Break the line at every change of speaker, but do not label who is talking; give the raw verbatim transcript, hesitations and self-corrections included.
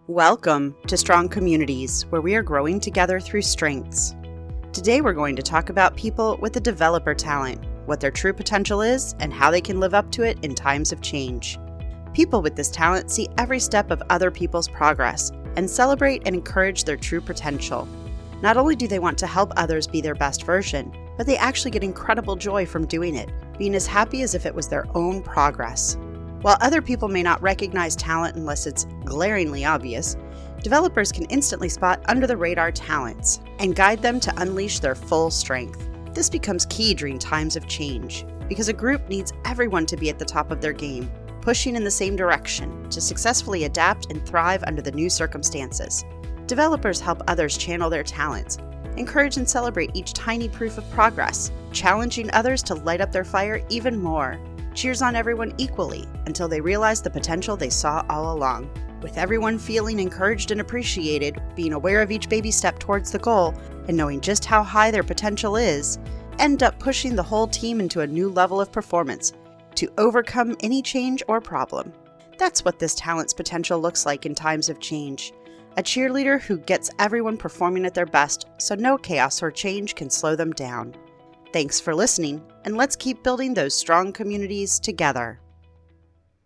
Welcome to Strong Communities, where we are growing together through strengths. Today we're going to talk about people with a developer talent, what their true potential is, and how they can live up to it in times of change. People with this talent see every step of other people's progress and celebrate and encourage their true potential. Not only do they want to help others be their best version, but they actually get incredible joy from doing it, being as happy as if it was their own progress. While other people may not recognize talent unless it's glaringly obvious, developers can instantly spot under-the-radar talents and guide them to unleash their full strength. This becomes key during times of change, because a group needs everyone to be at the top of their game, pushing in the same direction to successfully adapt and thrive under the new circumstances. Developers help others channel their talents, encourage and celebrate each tiny proof of progress, challenging others to light up their fire even more. Cheers on everyone equally until they realize the potential they saw all along. With everyone feeling encouraged and appreciated, being aware of each baby step towards the goal, and knowing just how high their potential is, end up pushing the whole team into a new level of performance to overcome any change or problem. That's what this talent's potential looks like in times of change. A cheerleader who gets everyone performing at their best so no chaos or change can slow them down. Thanks for listening, and let's keep building those strong communities together.